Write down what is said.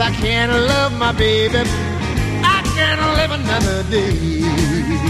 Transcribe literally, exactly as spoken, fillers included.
I can't love my baby, I can't live another day.